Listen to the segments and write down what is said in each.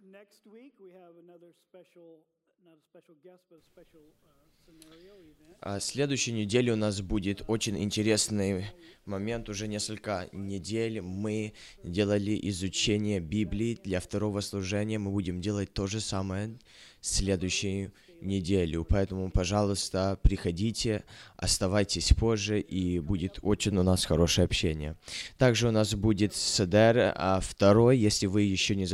Next week we have another special, not a special guest, but a special scenario event. Следующей неделе у нас будет очень интересный момент. Уже несколько недель мы делали изучение Библии для второго служения. Мы будем делать то же самое следующую неделю. Поэтому, пожалуйста, приходите, оставайтесь позже, и будет очень у нас хорошее общение. Также у нас будет седер второй, если вы еще не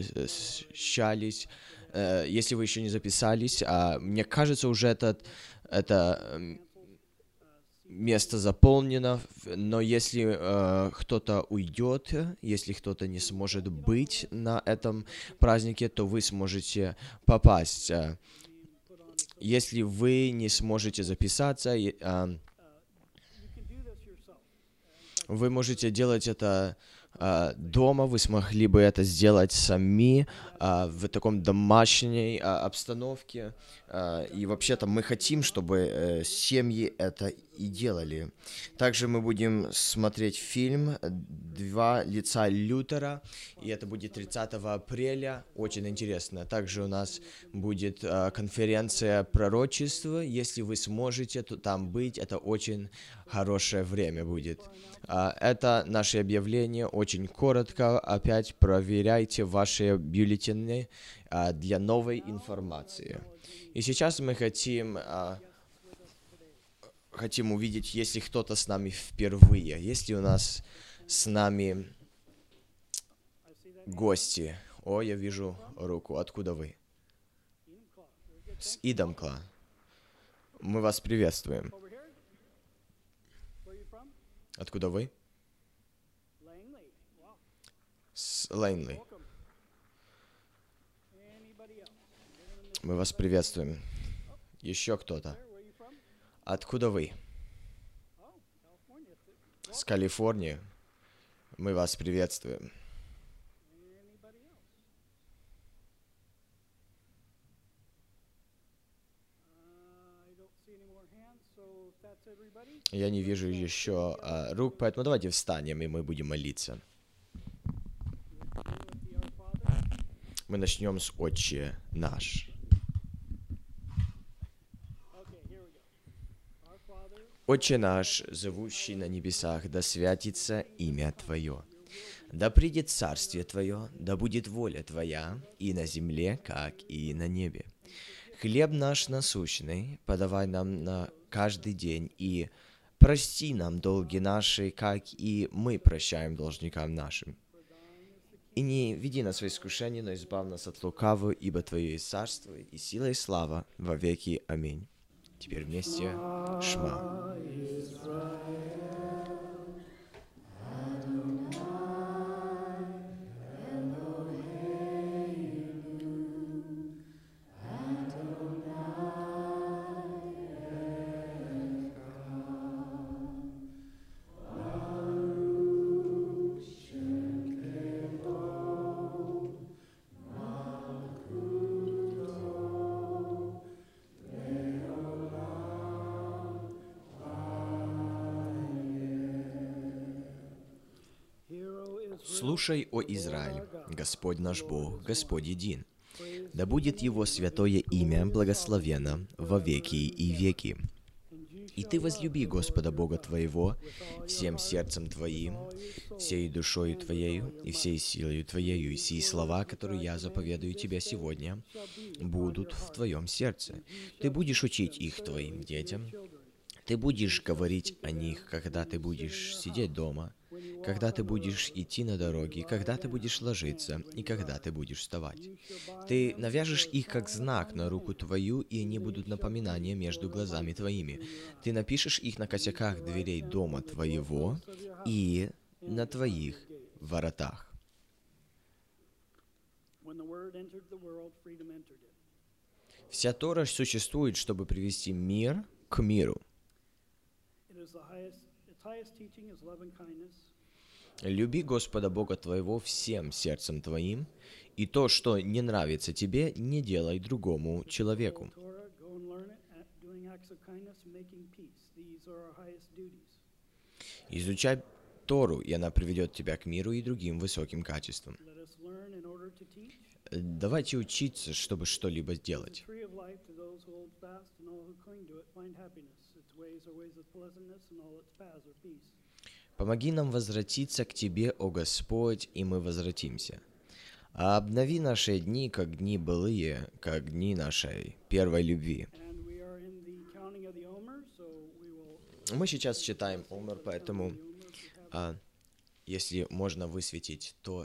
записались, мне кажется, уже это место заполнено, но если кто-то уйдет, если кто-то не сможет быть на этом празднике, то вы сможете попасть. Если вы не сможете записаться, вы можете делать это дома, вы смогли бы это сделать сами, в таком домашней обстановке. И вообще-то мы хотим, чтобы семьи это и делали. Также мы будем смотреть фильм «Два лица Лютера», и это будет 30 апреля, очень интересно. Также у нас будет конференция пророчества, если вы сможете там быть, это очень хорошее время будет. Это наше объявление, очень коротко, опять проверяйте ваши бюллетени для новой информации. И сейчас мы хотим увидеть, если кто-то с нами впервые, если у нас с нами гости. О, я вижу руку. Откуда вы? С Идомкла. Мы вас приветствуем. Откуда вы? С Лейнли. Мы вас приветствуем. Еще кто-то? Откуда вы? С Калифорнии. Мы вас приветствуем. Я не вижу еще рук, поэтому давайте встанем, и мы будем молиться. Мы начнем с «Отче наш». Отче наш, живущий на небесах, да святится имя Твое. Да придет царствие Твое, да будет воля Твоя и на земле, как и на небе. Хлеб наш насущный подавай нам на каждый день, и прости нам долги наши, как и мы прощаем должникам нашим. И не веди нас в искушение, но избавь нас от лукавого, ибо Твое есть царство, и сила, и слава во веки. Аминь. Теперь вместе Шма. Слушай, о Израиль, Господь наш Бог, Господь един. Да будет Его святое имя благословенно во веки и веки. И ты возлюби Господа Бога твоего всем сердцем твоим, всей душою твоею и всей силою твоею, и сии слова, которые я заповедую тебе сегодня, будут в твоем сердце. Ты будешь учить их твоим детям, ты будешь говорить о них, когда ты будешь сидеть дома, когда ты будешь идти на дороге, когда ты будешь ложиться и когда ты будешь вставать. Ты навяжешь их как знак на руку твою, и они будут напоминания между глазами твоими. Ты напишешь их на косяках дверей дома твоего и на твоих воротах. Вся Тора существует, чтобы привести мир к миру. Люби Господа Бога твоего всем сердцем твоим, и то, что не нравится тебе, не делай другому человеку. Изучай Тору, и она приведет тебя к миру и другим высоким качествам. Давайте учиться, чтобы что-либо делать. Tree of life to those who hold fast, and all who cling to it find happiness. Its ways are ways of pleasantness, and all its paths are peace. Помоги нам возвратиться к Тебе, о Господь, и мы возвратимся. А обнови наши дни, как дни былые, как дни нашей первой любви. And we are in the counting of the Omer, so we will Мы сейчас читаем Омер, поэтому если можно высветить то,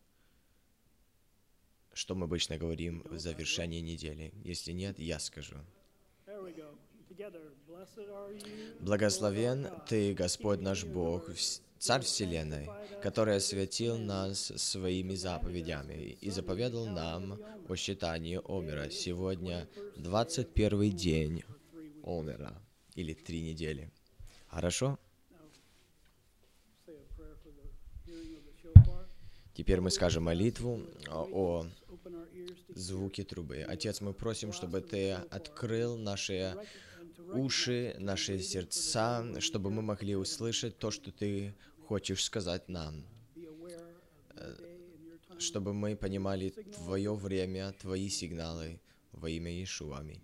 что мы обычно говорим в завершении недели. Если нет, я скажу. there we go. Together, blessed are you. Благословен Ты, Господь наш Бог, Царь Вселенной, который осветил нас своими заповедями и заповедал нам о считании Омера. Сегодня 21 день Омера, или 3 недели. Хорошо? Say a prayer for the hearing of the shofar. Теперь мы скажем молитву о Open our ears to звуке трубы. Отец, мы просим, чтобы Ты открыл наши уши, наши сердца, чтобы мы могли услышать то, что Ты хочешь сказать нам, be aware of your day and your time. чтобы мы понимали Твое время, Твои сигналы во имя Иешуа. Аминь.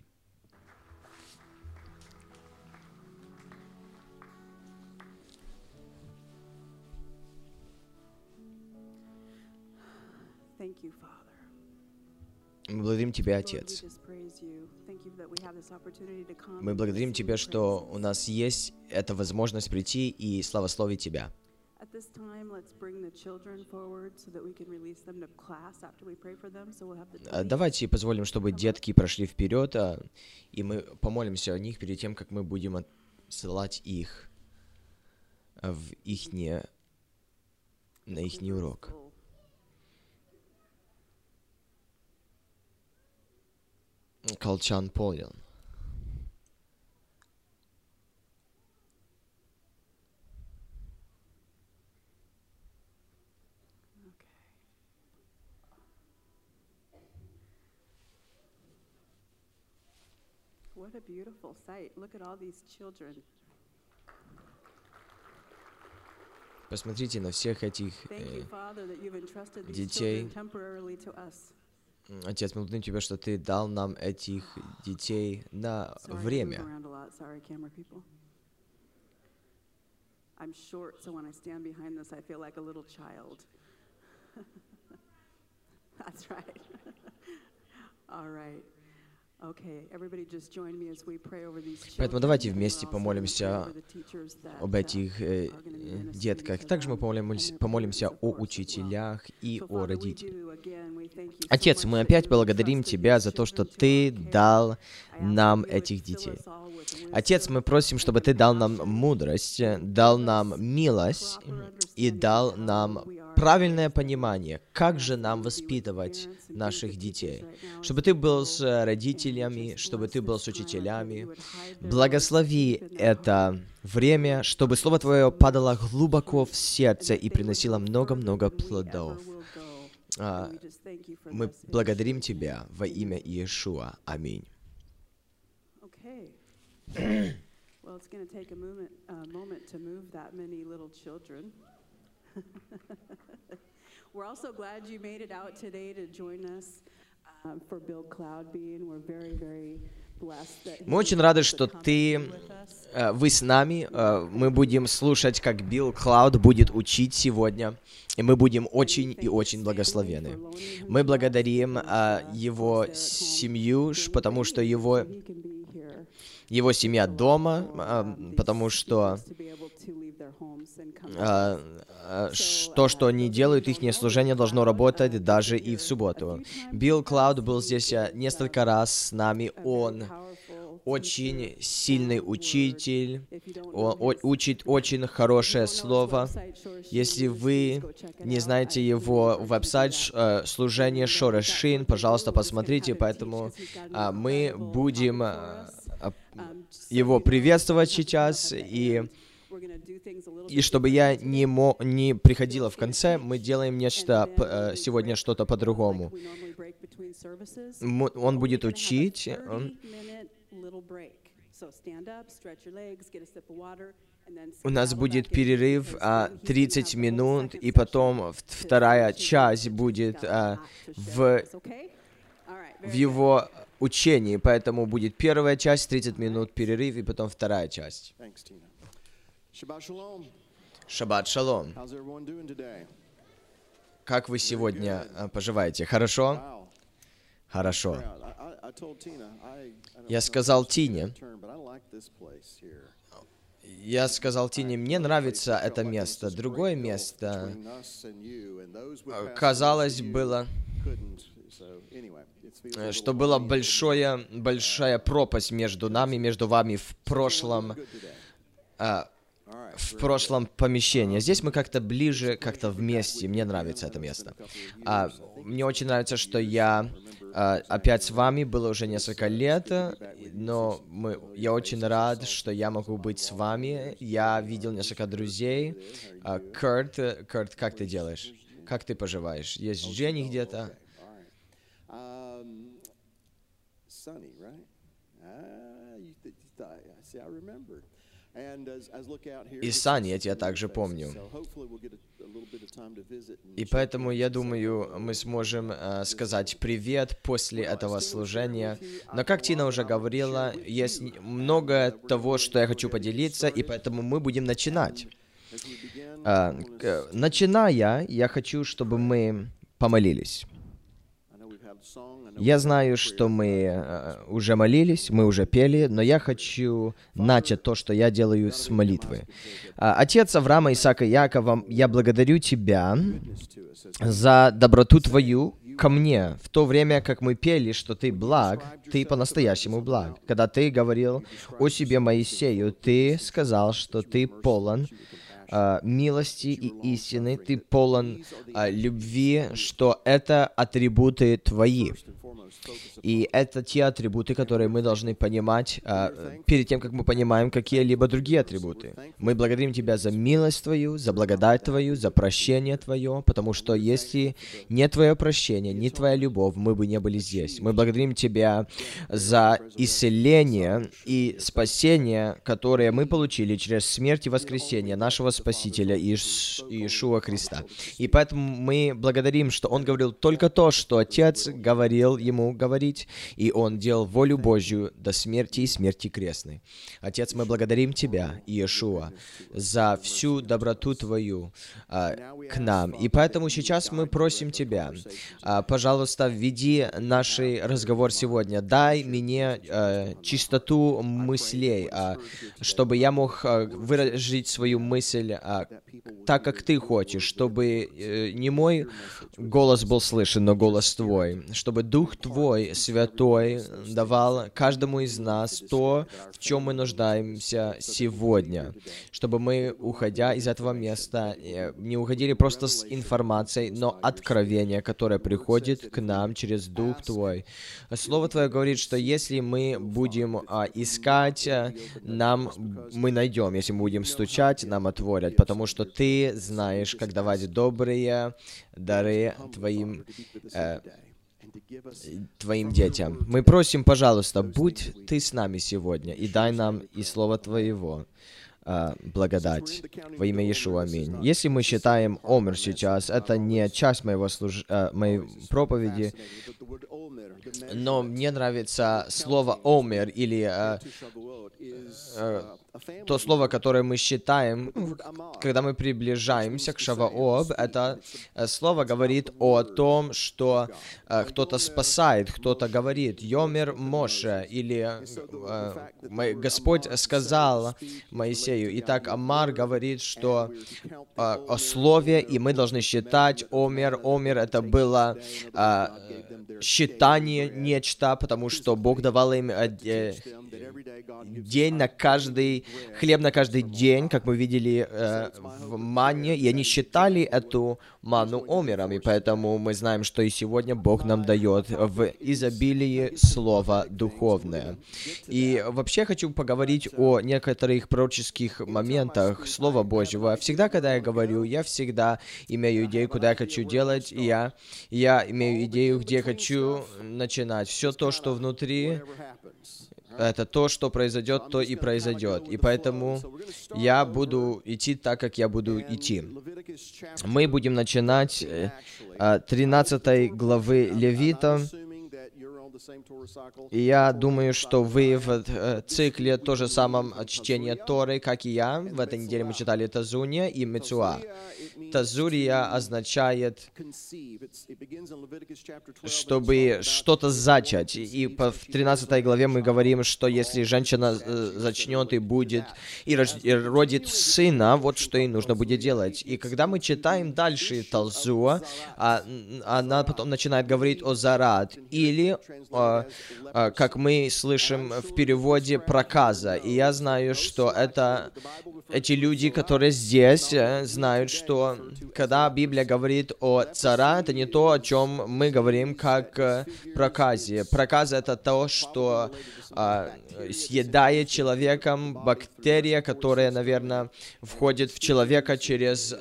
Thank you, Father. Мы благодарим Тебя, Lord, we Отец. just praise you. Thank you that we have this opportunity to come Мы and благодарим sing Тебя, your что у praises. нас есть эта возможность прийти и славословить Тебя. At this time, let's bring the children forward so that we can release them to class after we pray for them. So we'll have the 20 Давайте позволим, чтобы детки прошли вперед, и мы помолимся о них перед тем, как мы будем отсылать их в на ихний урок. full. Колчан понял. Okay. What a beautiful sight. Look at all these children. Посмотрите на всех этих Thank you, Father, that you've entrusted these детей. children temporarily to us. Отец, мы благодарим Тебя, что Ты дал нам этих детей на Sorry, I move время. around a lot. Sorry, camera people. I'm short, so when I stand behind this, I feel like a little child. That's right. All right. Okay, everybody just join me as we pray over these children. Поэтому давайте and we're вместе also помолимся gonna pray over the teachers that, об этих are gonna be ministering детках. to Также мы them and their помолимся parents, of о course, as well. учителях и So, о Father, we родителях. do, again, we thank you so Отец, much мы that опять you благодарим entrusted Тебя these за то, что children to Ты our care. дал I ask нам that you would этих fill детей. us all with Отец, мы wisdom просим, чтобы and Ты дал нам compassion, мудрость, and дал give нам us милость proper и understanding дал of нам how we are правильное raised. понимание, как I же ask that нам you would be with the воспитывать parents and be with наших the teachers детей. right now as Чтобы we Ты был go с and родителями, just чтобы bless Ты был this с time. I pray that учителями. you would hide their words Благослови deep in their это heart. время, чтобы Слово Твое падало глубоко в сердце и приносило много-много плодов. Мы благодарим Тебя во имя Иешуа. Аминь. Okay. Well, it's going to take a moment to move that many little children. We're also glad you made it out today to join us for Bill Cloudbean. We're very, very blessed that Мы очень he рады, was что able to come ты, be with us. вы с нами. Мы будем слушать, как Билл Клауд будет учить сегодня. И мы будем очень и очень благословены. Мы благодарим его семью, потому что его семья дома, потому что то, что они делают, их служение должно работать даже и в субботу. Билл Клауд был здесь несколько раз с нами. Он очень сильный учитель, он учит очень хорошее слово. Если вы не знаете его веб-сайт служения Шорешин, пожалуйста, посмотрите, поэтому мы будем его приветствовать сейчас, и чтобы я не приходила в конце, мы делаем нечто, сегодня что-то по-другому. Он будет учить, У нас будет перерыв 30 минут, и потом вторая часть будет в его учении. Поэтому будет первая часть, 30 минут перерыв, и потом вторая часть. Шаббат шалом. Как вы сегодня поживаете? Хорошо? Хорошо. Я сказал Тине, мне нравится это место. Другое место, казалось, было, что была большая пропасть между нами, между вами в прошлом помещении. Здесь мы как-то ближе, как-то вместе. Мне нравится это место. Мне очень нравится, что я опять с вами, было уже несколько лет, но я очень рад, что я могу быть с вами. Я видел несколько друзей. Курт, как ты делаешь? Как ты поживаешь? Есть Дженни где-то? И Сани, я тебя также помню. И поэтому, я думаю, мы сможем сказать привет после этого служения. Но, как Тина уже говорила, есть много того, что я хочу поделиться, и поэтому мы будем начинать. Начиная, я хочу, чтобы мы помолились. Я знаю, что мы уже молились, мы уже пели, но я хочу начать то, что я делаю с молитвы. Отец Авраама, Исаака и Якова, я благодарю Тебя за доброту Твою ко мне. В то время, как мы пели, что Ты благ, Ты по-настоящему благ. Когда Ты говорил о себе Моисею, Ты сказал, что Ты полон милости и истины, Ты полон любви, что это атрибуты Твои. И это те атрибуты, которые мы должны понимать перед тем, как мы понимаем какие-либо другие атрибуты. Мы благодарим Тебя за милость Твою, за благодать Твою, за прощение Твое, потому что если не Твое прощение, не Твоя любовь, мы бы не были здесь. Мы благодарим Тебя за исцеление и спасение, которое мы получили через смерть и воскресение нашего Спасителя Иешуа Христа. И поэтому мы благодарим, что Он говорил только то, что Отец говорил Ему говорить, и Он делал волю Божью до смерти и смерти крестной. Отец, мы благодарим Тебя, Иешуа, за всю доброту Твою к нам. И поэтому сейчас мы просим Тебя, пожалуйста, веди наш разговор сегодня. Дай мне чистоту мыслей, чтобы я мог выразить свою мысль так, как Ты хочешь, чтобы не мой голос был слышен, но голос Твой, чтобы Дух Твой, Святой, давал каждому из нас то, в чем мы нуждаемся сегодня, чтобы мы, уходя из этого места, не уходили просто с информацией, но откровение, которое приходит к нам через Дух Твой. Слово Твое говорит, что если мы будем искать, мы найдем, если мы будем стучать, нам отворят, потому что Ты знаешь, как давать добрые дары Твоим детям. Мы просим, пожалуйста, будь Ты с нами сегодня и дай нам и Слово Твоего благодать. Во имя Иешуа, аминь. Если мы считаем Омер сейчас, это не часть моей проповеди, но мне нравится слово Омер, или то слово, которое мы считаем, когда мы приближаемся к Шавуот, это слово говорит о том, что кто-то спасает, кто-то говорит «Йомер Моше», или Господь сказал Моисею. Итак, Амар говорит, что о слове, и мы должны считать Омер. Омер — это было считание нечто, потому что Бог давал им хлеб на каждый день, как мы видели в манне, и они считали эту ману омером, и поэтому мы знаем, что и сегодня Бог нам дает в изобилии Слово Духовное. И вообще хочу поговорить о некоторых пророческих моментах Слова Божьего. Всегда, когда я говорю, я всегда имею идею, куда я хочу делать, и я имею идею, где я хочу начинать. Все то, что внутри, это то, что произойдет, то и произойдет. И поэтому я буду идти так, как я буду идти. Мы будем начинать 13 главы Левита. И я думаю, что вы в цикле то же самом чтения Торы, как и я. В этой неделе мы читали Тазуния и Мецуа. Тазурия означает, чтобы что-то зачать. И в 13 главе мы говорим, что если женщина зачнет и будет, и родит сына, вот что ей нужно будет делать. И когда мы читаем дальше Талзуа, она потом начинает говорить о Зарат, или, как мы слышим в переводе, проказа. И я знаю, что эти люди, которые здесь, знают, что когда Библия говорит о цара, это не то, о чем мы говорим, как проказе. Проказа — это то, что съедает человеком бактерия, которая, наверное, входит в человека через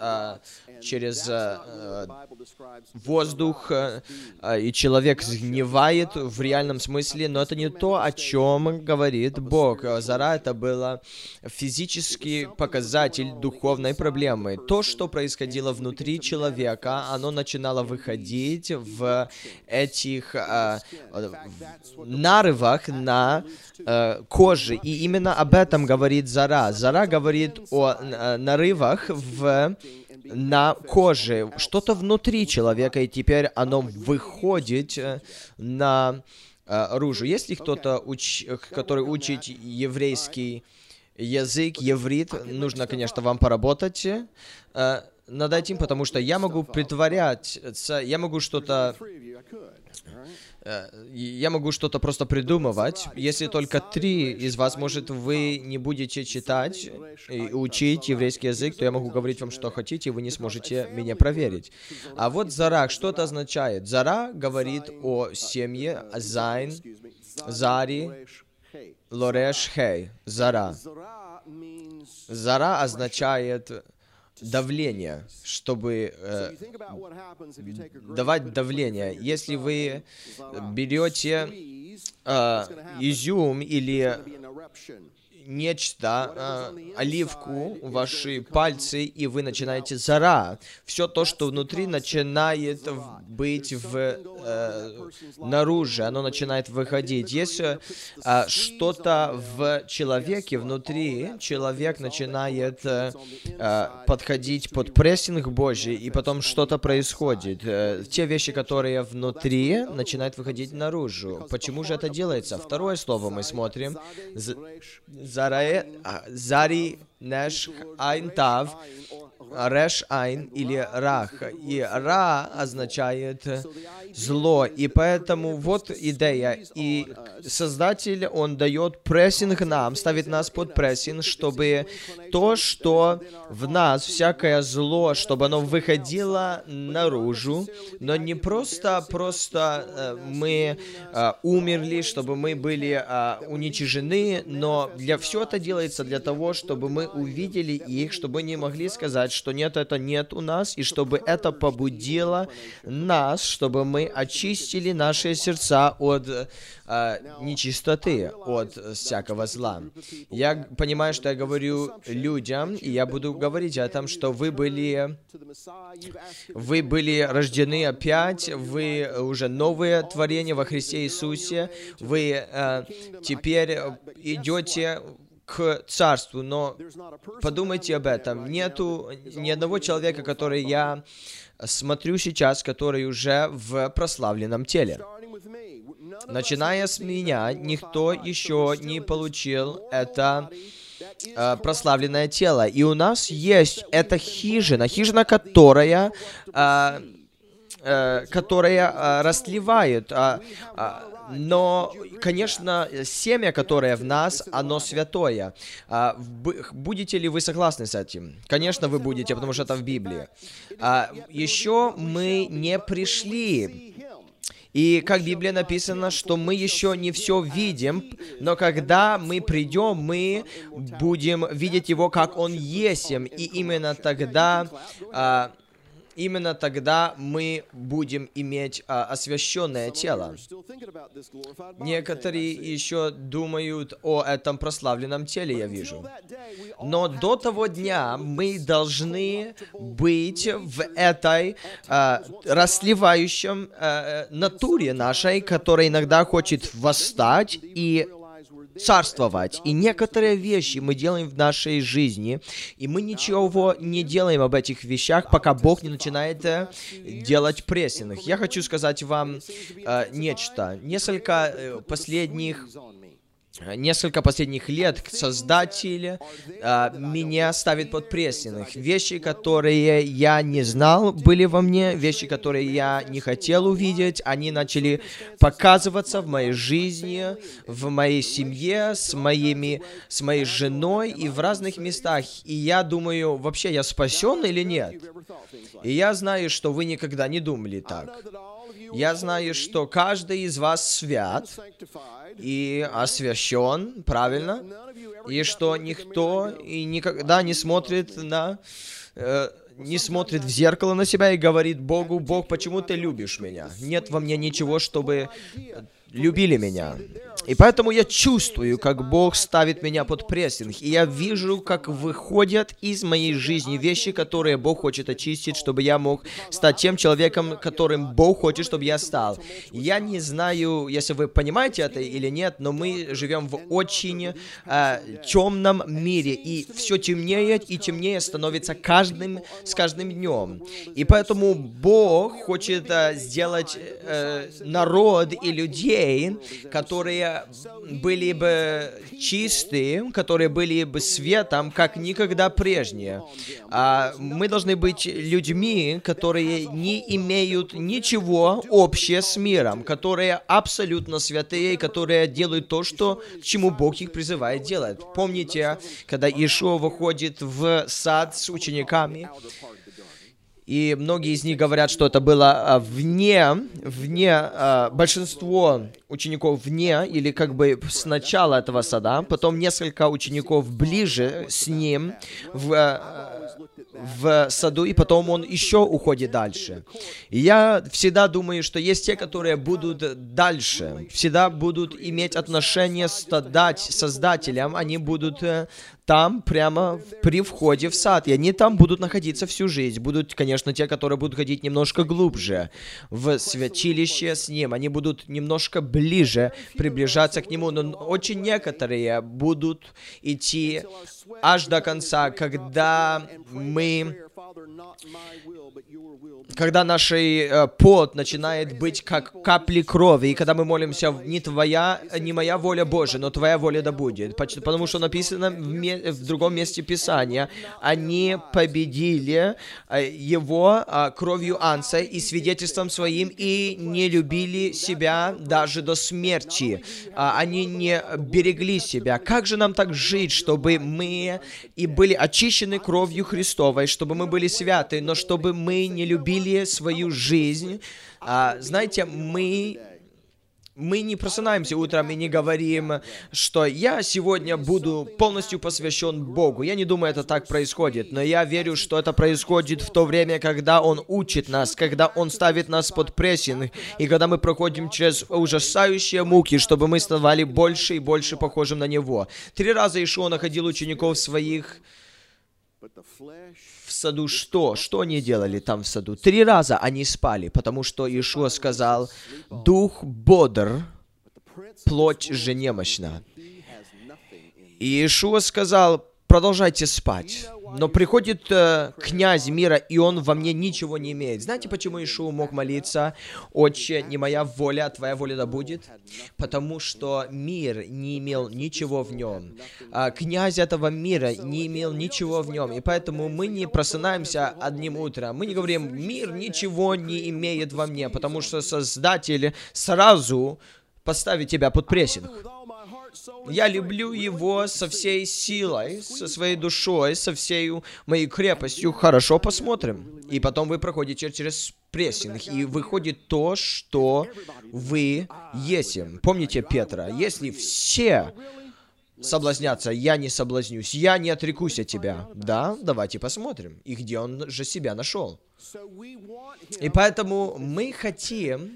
воздух, и человек сгнивает в реальном смысле, но это не то, о чем говорит Бог. Зара — это было физический показатель духовной проблемы. То, что происходило внутри человека, оно начинало выходить в этих нарывах на коже, и именно об этом говорит Зара. Зара говорит о нарывах на коже, что-то внутри человека, и теперь оно выходит наружу. Если кто-то, который учит еврейский язык, еврит, нужно, конечно, вам поработать над этим, потому что я могу притворяться, я могу что-то просто придумывать. Если только 3 из вас, может, вы не будете читать и учить еврейский язык, то я могу говорить вам, что хотите, и вы не сможете меня проверить. А вот Зара, что это означает? Зара говорит о семье Зайн, Зари, Лореш, Хей. Зара. Зара означает давление, чтобы давать давление. Если вы берете изюм или нечто, оливку, ваши пальцы, и вы начинаете зара. Все то, что внутри, начинает быть наружу, оно начинает выходить. Если что-то в человеке внутри, человек начинает подходить под прессинг Божий, и потом что-то происходит. Те вещи, которые внутри, начинают выходить наружу. Почему же это делается? Второе слово мы смотрим. Зари, Неш, Айн, Тав, Реш, Айн или Рах. И Ра означает зло. И поэтому вот идея. И Создатель, Он дает прессинг нам, ставит нас под прессинг, чтобы то, что в нас, всякое зло, чтобы оно выходило наружу, но не просто мы умерли, чтобы мы были уничижены, но все это делается для того, чтобы мы увидели их, чтобы не могли сказать, что нет, это нет у нас, и чтобы это побудило нас, чтобы мы очистили наши сердца от нечистоты, от всякого зла. Я понимаю, что я говорю людям, и я буду говорить о том, что вы были рождены опять, вы уже новое творение во Христе Иисусе, вы теперь идете к Царству, но подумайте об этом. Нету ни одного человека, который я смотрю сейчас, который уже в прославленном теле. Начиная с меня, никто еще не получил это прославленное тело. И у нас есть эта хижина, которая растлевает. Но, конечно, семя, которое в нас, оно святое. Будете ли вы согласны с этим? Конечно, вы будете, потому что это в Библии. Еще мы не пришли. И как в Библии написано, что мы еще не все видим, но когда мы придем, мы будем видеть Его, как Он есть. И именно тогда именно тогда мы будем иметь освященное тело. Некоторые еще думают о этом прославленном теле, я вижу. Но до того дня мы должны быть в этой расливающем натуре нашей, которая иногда хочет восстать и царствовать. И некоторые вещи мы делаем в нашей жизни, и мы ничего не делаем об этих вещах, пока Бог не начинает делать прессинг. Я хочу сказать вам нечто. Несколько последних лет Создатель меня ставит под прессинг. Вещи, которые я не знал, были во мне, вещи, которые я не хотел увидеть, они начали показываться в моей жизни, в моей семье, с моей женой и в разных местах. И я думаю, вообще я спасен или нет? И я знаю, что вы никогда не думали так. Я знаю, что каждый из вас свят и освящен, правильно? И что никто и никогда не смотрит в зеркало на себя и говорит Богу: «Бог, почему ты любишь меня? Нет во мне ничего, чтобы любили меня». И поэтому я чувствую, как Бог ставит меня под прессинг. И я вижу, как выходят из моей жизни вещи, которые Бог хочет очистить, чтобы я мог стать тем человеком, которым Бог хочет, чтобы я стал. Я не знаю, если вы понимаете это или нет, но мы живем в очень темном мире. И все темнее и темнее становится с каждым днем. И поэтому Бог хочет сделать народ и людей, которые были бы чистые, которые были бы светом, как никогда прежде. Мы должны быть людьми, которые не имеют ничего общего с миром, которые абсолютно святые, которые делают то, к чему Бог их призывает делать. Помните, когда Иешуа выходит в сад с учениками, и многие из них говорят, что это было большинство учеников вне, или как бы с начала этого сада, потом несколько учеников ближе с ним в саду, и потом он еще уходит дальше. И я всегда думаю, что есть те, которые будут дальше, всегда будут иметь отношение с Создателем, они будут там, прямо при входе в сад, и они там будут находиться всю жизнь. Будут, конечно, те, которые будут ходить немножко глубже в святилище с Ним, они будут немножко ближе приближаться к Нему, но очень некоторые будут идти аж до конца, когда наш пот начинает быть как капли крови, и когда мы молимся: не моя воля Божия, но Твоя воля да будет. Потому что написано в другом месте Писания: они победили его кровью Анца и свидетельством своим, и не любили себя даже до смерти. Они не берегли себя. Как же нам так жить, чтобы мы и были очищены кровью Христовой, чтобы мы были святы, но чтобы мы не любили свою жизнь? Знаете, мы не просынаемся утром и не говорим, что я сегодня буду полностью посвящен Богу. Я не думаю, это так происходит, но я верю, что это происходит в то время, когда Он учит нас, когда Он ставит нас под прессинг, и когда мы проходим через ужасающие муки, чтобы мы ставали больше и больше похожим на Него. 3 раза Иешуа находил учеников своих в саду. Что они делали там в саду? 3 раза они спали, потому что Иешуа сказал: «Дух бодр, плоть же немощна». И Иешуа сказал: продолжайте спать. Но приходит князь мира, и он во мне ничего не имеет. Знаете, почему Иешуа мог молиться: «Отче, не моя воля, а Твоя воля да будет»? Потому что мир не имел ничего в нем. Князь этого мира не имел ничего в нем. И поэтому мы не просынаемся одним утром. Мы не говорим: «Мир ничего не имеет во мне», потому что Создатель сразу поставит тебя под прессинг. Я люблю Его со всей силой, со своей душой, со всей моей крепостью. Хорошо, посмотрим. И потом вы проходите через прессинг, и выходит то, что вы есте. Помните Петра? Если все соблазняться. Я не соблазнюсь, я не отрекусь от тебя. Да, давайте посмотрим. И где он же себя нашел. И поэтому мы хотим,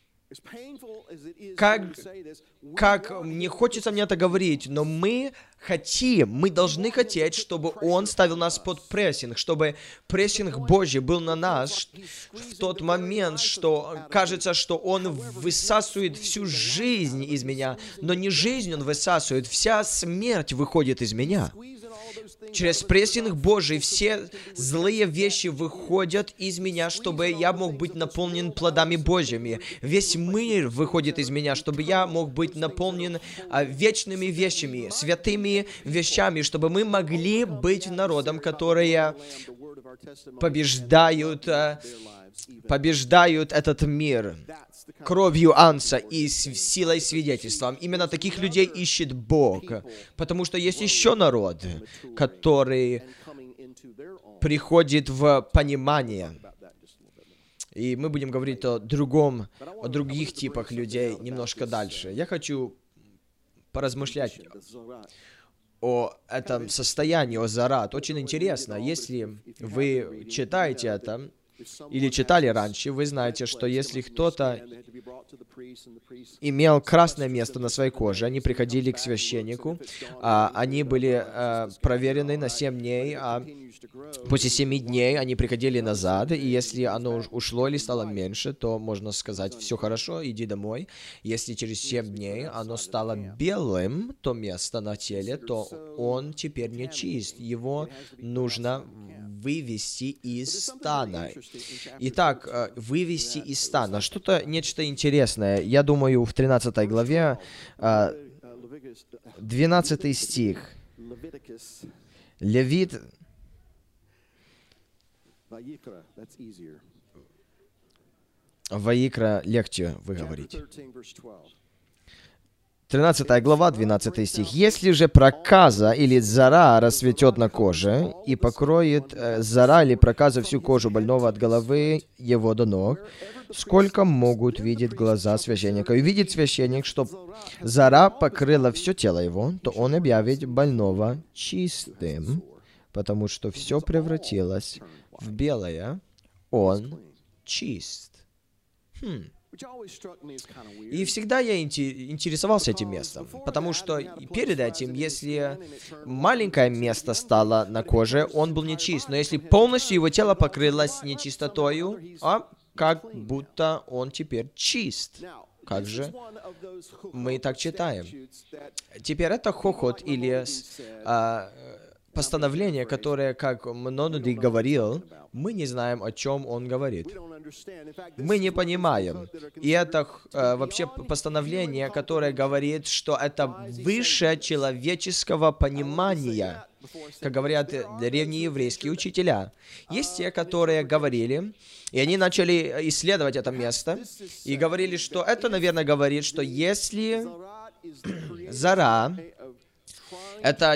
как не хочется мне это говорить, но мы должны хотеть, чтобы Он ставил нас под прессинг, чтобы прессинг Божий был на нас в тот момент, что кажется, что Он высасывает всю жизнь из меня, но не жизнь Он высасывает, вся смерть выходит из меня. Через прессинг Божий все злые вещи выходят из меня, чтобы я мог быть наполнен плодами Божьими. Весь мир выходит из меня, чтобы я мог быть наполнен вечными вещами, святыми вещами, чтобы мы могли быть народом, которые побеждают этот мир кровью Анса и силой свидетельства. Именно таких людей ищет Бог, потому что есть еще народ, который приходит в понимание. И мы будем говорить о других типах людей немножко дальше. Я хочу поразмышлять о этом состоянии, о зарат. Очень интересно, если вы читаете это, или читали раньше, вы знаете, что если кто-то имел красное место на своей коже, они приходили к священнику, они были проверены на 7 дней, а после 7 дней они приходили назад, и если оно ушло или стало меньше, то можно сказать, все хорошо, иди домой. Если через 7 дней оно стало белым, то место на теле, то он теперь не чист. Его нужно вывести из стана. Итак, вывести из стана. Нечто интересное. Я думаю, в 13 главе, 12 стих. Левит... Ваикра легче выговорить. 13 глава, 12 стих. «Если же проказа или зара расцветет на коже и покроет зара или проказа всю кожу больного от головы его до ног, сколько могут видеть глаза священника? И видит священник, что зара покрыла все тело его, то он объявит больного чистым, потому что все превратилось в белое, он чист». И всегда я интересовался этим местом, потому что перед этим, если маленькое место стало на коже, он был нечист, но если полностью его тело покрылось нечистотою, как будто он теперь чист. Как же мы так читаем? Теперь это хохот или постановление, которое, как Мнонуди говорил, мы не знаем, о чем он говорит. Мы не понимаем. И это вообще постановление, которое говорит, что это выше человеческого понимания, как говорят древние еврейские учителя. Есть те, которые говорили, и они начали исследовать это место, и говорили, что это, наверное, говорит, что если зара — это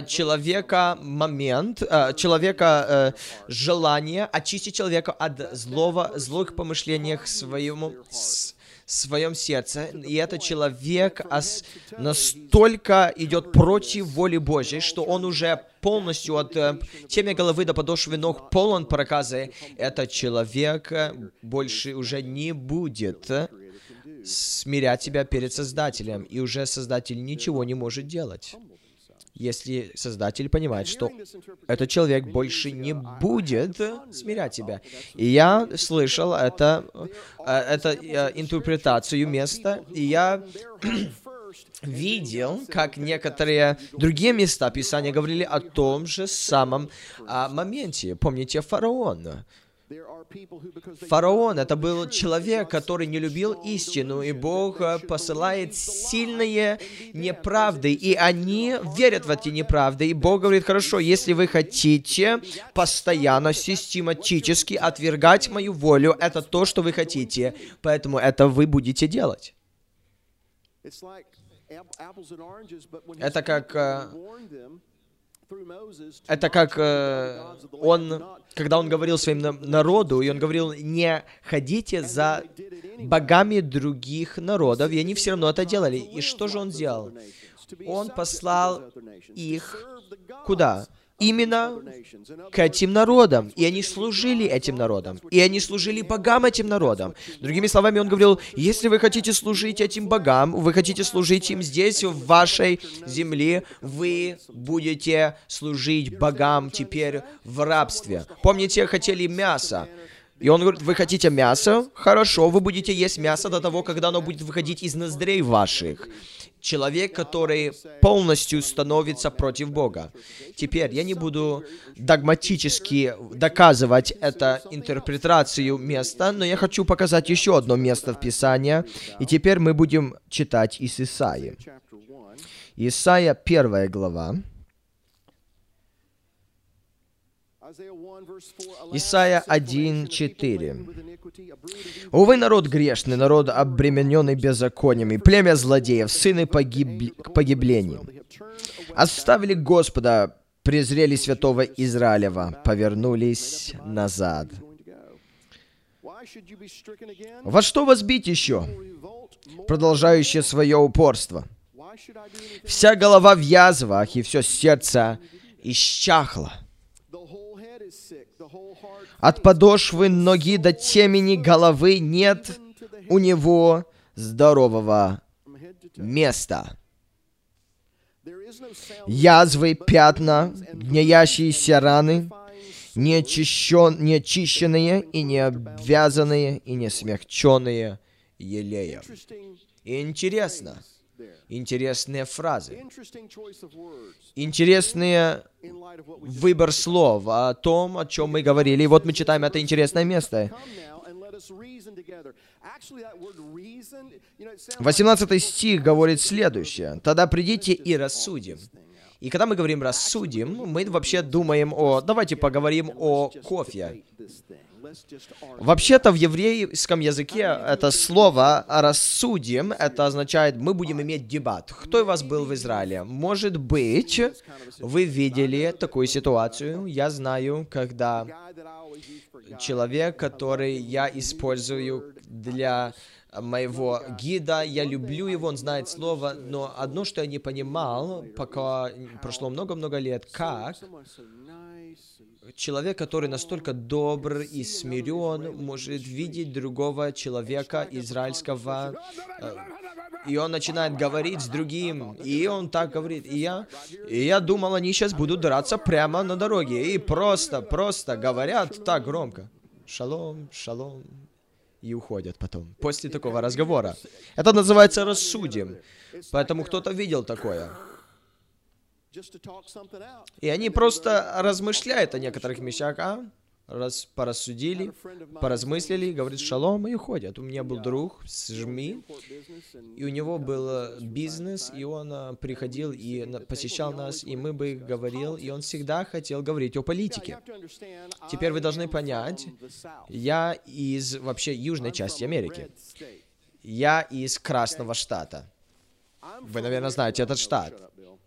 человека желание очистить человека от злых помышлений в своем сердце. И этот человек настолько идет против воли Божьей, что он уже полностью от темя головы до подошвы ног полон проказы. Этот человек больше уже не будет смирять себя перед Создателем, и уже Создатель ничего не может делать. Если Создатель понимает, что этот человек больше не будет смирять себя. И я слышал эту интерпретацию места, и я видел, как некоторые другие места Писания говорили о том же самом моменте. Помните фараон? Фараон — это был человек, который не любил истину, и Бог посылает сильные неправды, и они верят в эти неправды, и Бог говорит: хорошо, если вы хотите постоянно, систематически отвергать мою волю, это то, что вы хотите, поэтому это вы будете делать. Это как когда он говорил своим народу, и он говорил: не ходите за богами других народов, и они все равно это делали. И что же он сделал? Он послал их куда? Именно к этим народам. И они служили этим народам. И они служили богам этим народам. Другими словами, он говорил, если вы хотите служить этим богам, вы хотите служить им здесь, в вашей земле, вы будете служить богам теперь в рабстве. Помните, хотели мясо. И он говорит, вы хотите мясо? Хорошо, вы будете есть мясо до того, когда оно будет выходить из ноздрей ваших. Человек, который полностью становится против Бога. Теперь я не буду догматически доказывать эту интерпретацию места, но я хочу показать еще одно место в Писании. И теперь мы будем читать из Исаии. Исаия 1 глава. Исайя 1:4. «Увы, народ грешный, народ, обремененный беззакониями, племя злодеев, сыны к погиблению. Оставили Господа, презрели святого Израилева, повернулись назад. Во что вас бить еще, продолжающее свое упорство? Вся голова в язвах, и все сердце исчахло. От подошвы ноги до темени головы нет у него здорового места. Язвы, пятна, гноящиеся раны, неочищенные и не обвязанные и не смягченные елеем». Интересные фразы. Интересный выбор слов о том, о чем мы говорили. И вот мы читаем это интересное место. 18 стих говорит следующее. «Тогда придите и рассудим». И когда мы говорим «рассудим», мы вообще думаем о... Давайте поговорим о кофе. Вообще-то в еврейском языке это слово «рассудим», это означает «мы будем иметь дебат». Кто из вас был в Израиле? Может быть, вы видели такую ситуацию. Я знаю, когда человек, который я использую для моего гида, я люблю его, он знает слово, но одно, что я не понимал, пока прошло много-много лет, как человек, который настолько добр и смирен, может видеть другого человека израильского, и он начинает говорить с другим, и он так говорит, и я думал, они сейчас будут драться прямо на дороге, и просто говорят так громко. Шалом, шалом. И уходят потом, после такого разговора. Это называется «рассудим». Поэтому кто-то видел такое. И они просто размышляют о некоторых вещах, порассудили, поразмыслили, говорит «шалом» и уходят. У меня был друг с ЖМИ, и у него был бизнес, и он приходил и посещал нас, и мы бы говорил, и он всегда хотел говорить о политике. Теперь вы должны понять, я из вообще южной части Америки. Я из Красного штата. Вы, наверное, знаете этот штат.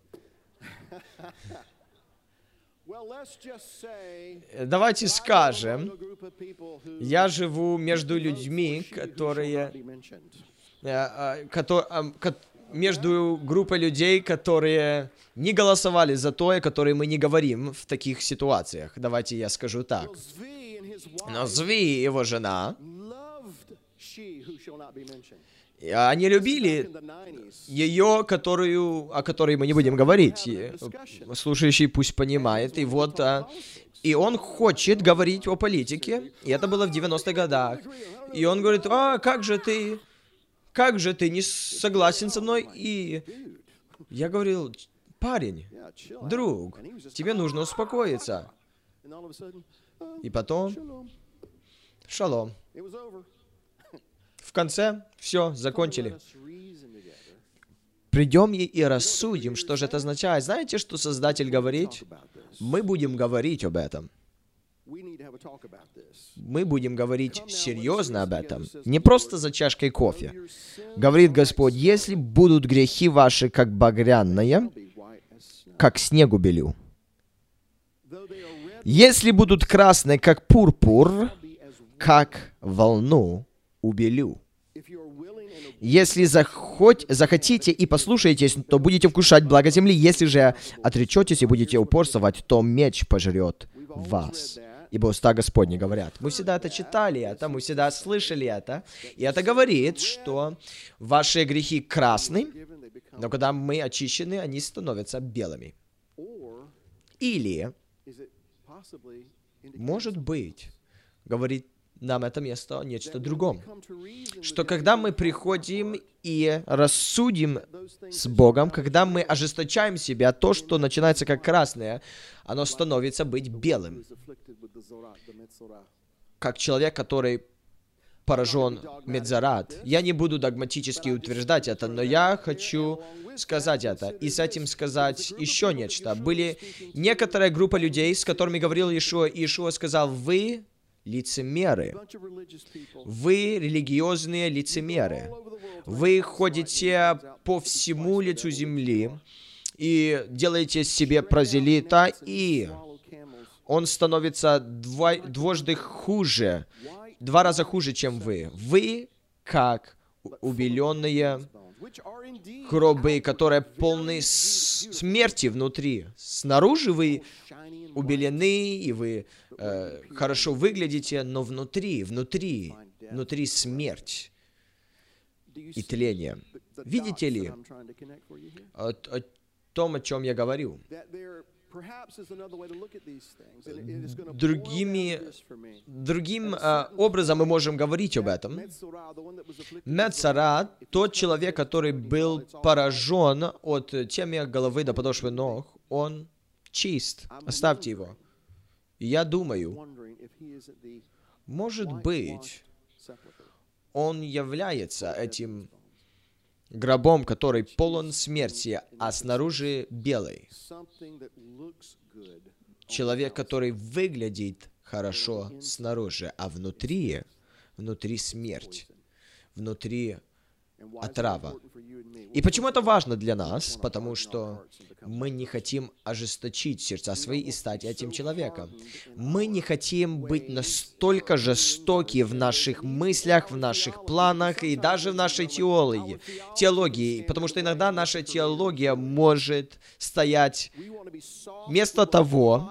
Давайте скажем, я живу между людьми, между группой людей, которые не голосовали за то, о которой мы не говорим в таких ситуациях. Давайте я скажу так. Но Зви, его жена, они любили ее, о которой мы не будем говорить. Слушающий пусть понимает. И вот, и он хочет говорить о политике. И это было в 90-х годах. И он говорит, как же ты не согласен со мной? И я говорил, парень, друг, тебе нужно успокоиться. И потом, шалом. В конце, все, закончили. Придем и рассудим, что же это означает. Знаете, что Создатель говорит? Мы будем говорить об этом. Мы будем говорить серьезно об этом. Не просто за чашкой кофе. Говорит Господь, если будут грехи ваши, как багряные, как снег убелю. Если будут красные, как пурпур, как волну убелю. Если захотите и послушаетесь, то будете вкушать благо земли. Если же отречетесь и будете упорствовать, то меч пожрет вас. Ибо уста Господни говорят. Мы всегда это читали, мы всегда слышали это. И это говорит, что ваши грехи красны, но когда мы очищены, они становятся белыми. Или, может быть, говорит нам это место о нечто другом. Что когда мы приходим и рассудим с Богом, когда мы ожесточаем себя, то, что начинается как красное, оно становится быть белым. Как человек, который поражен Медзарат. Я не буду догматически утверждать это, но я хочу сказать это. И с этим сказать еще нечто. Были некоторая группа людей, с которыми говорил Иешуа, и Иешуа сказал: «Вы лицемеры. Вы религиозные лицемеры. Вы ходите по всему лицу земли и делаете себе прозелита, и он становится дважды хуже, 2 раза хуже, чем вы. Вы как убеленные гробы, которые полны смерти внутри. Снаружи вы убелены, и вы хорошо выглядите, но внутри смерть и тление. Видите ли о том, о чем я говорю? Другим образом мы можем говорить об этом. Медзарат, тот человек, который был поражен от темы головы до подошвы ног, он чист. Оставьте его. И я думаю, может быть, он является этим гробом, который полон смерти, а снаружи белый. Человек, который выглядит хорошо снаружи, а внутри смерть, внутри отрава. И почему это важно для нас? Потому что мы не хотим ожесточить сердца свои и стать этим человеком. Мы не хотим быть настолько жестоки в наших мыслях, в наших планах и даже в нашей теологии. Потому что иногда наша теология может стоять вместо того,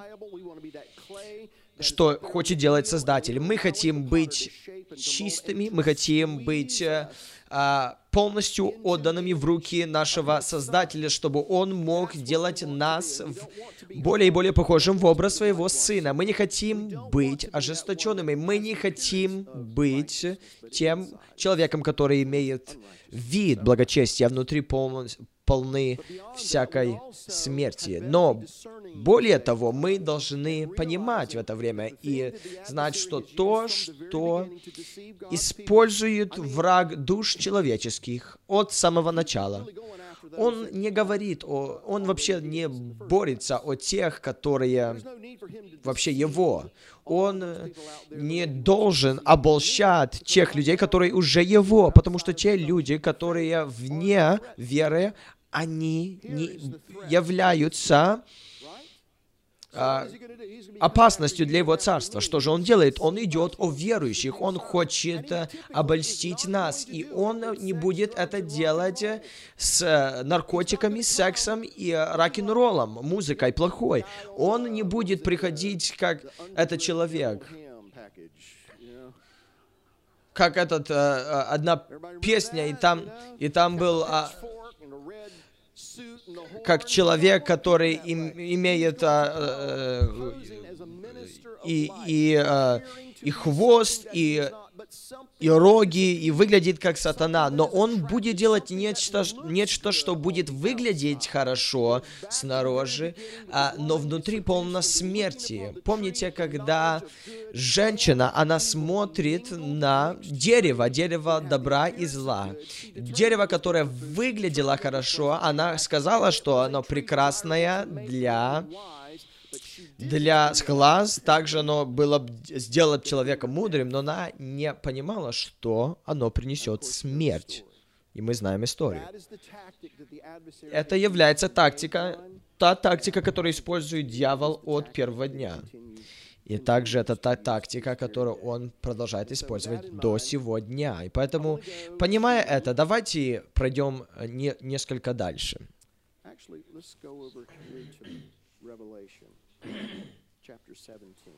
что хочет делать Создатель. Мы хотим быть чистыми, мы хотим быть полностью отданными в руки нашего Создателя, чтобы Он мог делать нас более и более похожим в образ Своего Сына. Мы не хотим быть ожесточенными, мы не хотим быть тем человеком, который имеет вид благочестия, а внутри полны всякой смерти. Но более того, мы должны понимать в это время и знать, что то, что использует враг душ человеческих от самого начала, он не говорит он вообще не борется о тех, которые вообще его. Он не должен обольщать тех людей, которые уже его, потому что те люди, которые вне веры, они не являются опасностью для Его Царства. Что же Он делает? Он идет о верующих, Он хочет обольстить нас, и Он не будет это делать с наркотиками, сексом и рок-н-роллом, музыкой плохой. Он не будет приходить как этот человек. Как одна песня, и там был как человек, который имеет и хвост, и роги, и выглядит как сатана, но он будет делать нечто, что будет выглядеть хорошо снаружи, но внутри полно смерти. Помните, когда женщина, она смотрит на дерево добра и зла. Дерево, которое выглядело хорошо, она сказала, что оно прекрасное для глаз, также оно было сделать человека мудрым, но она не понимала, что оно принесет смерть. И мы знаем историю. Это является та тактика, которую использует дьявол от первого дня. И также это та тактика, которую он продолжает использовать до сего дня. И поэтому, понимая это, давайте пройдем несколько дальше. Actually, let's go over here to Revelation, chapter 17.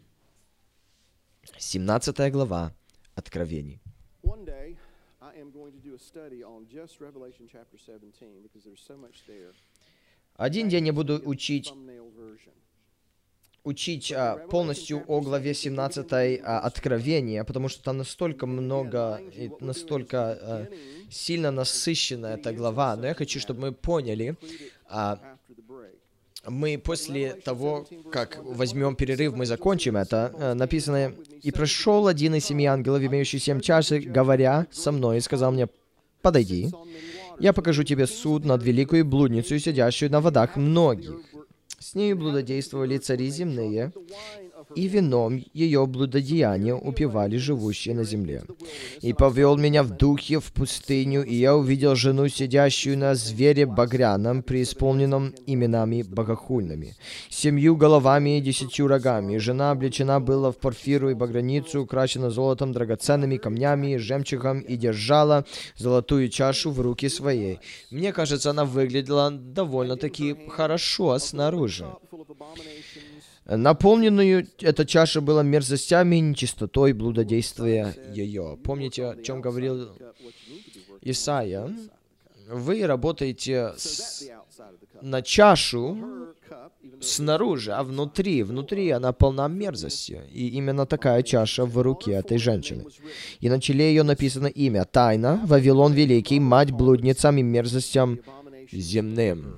17 глава Откровений. One day, I am going to do a study on just Revelation chapter 17 because there's so much there. Один день я буду учить Thumbnail version. полностью о главе 17 Откровения, потому что там настолько много, и настолько сильно насыщена эта глава. Но я хочу, чтобы мы поняли, After the break. мы после того, как возьмем перерыв, мы закончим это. Написано: «И прошел один из 7 ангелов, имеющий 7 чаш, говоря со мной, и сказал мне: подойди, я покажу тебе суд над великую блудницей, сидящую на водах многих. С нею блудодействовали цари земные, и вином ее блудодеяния упивали живущие на земле. И повел меня в духе в пустыню, и я увидел жену, сидящую на звере багряном, преисполненном именами богохульными, 7 головами и 10 рогами. И жена облечена была в порфиру и багряницу, украшена золотом, драгоценными камнями и жемчугом, и держала золотую чашу в руке своей». Мне кажется, она выглядела довольно-таки хорошо снаружи. Наполненную эта чаша была мерзостями и нечистотой блудодействия ее. Помните, о чем говорил Исаия? Вы работаете на чашу снаружи, а внутри она полна мерзости. И именно такая чаша в руке этой женщины. И на челе ее написано имя: Тайна, Вавилон Великий, мать блудницам и мерзостям земным.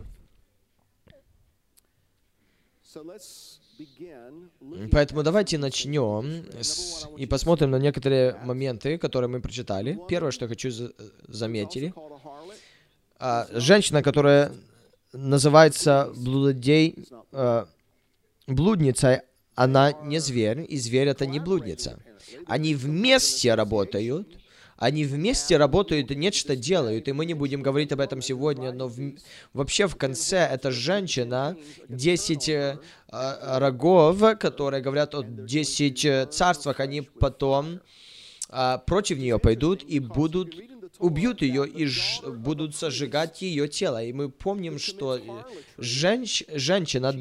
Поэтому давайте начнем и посмотрим на некоторые моменты, которые мы прочитали. Первое, что я хочу заметили. Женщина, которая называется блудницей, она не зверь, и зверь — это не блудница. Они вместе работают, и нечто делают, и мы не будем говорить об этом сегодня, но вообще в конце эта женщина, 10 рогов, которые говорят о 10 царствах, они потом против нее пойдут и убьют ее и будут сожигать ее тело. И мы помним, что женщина,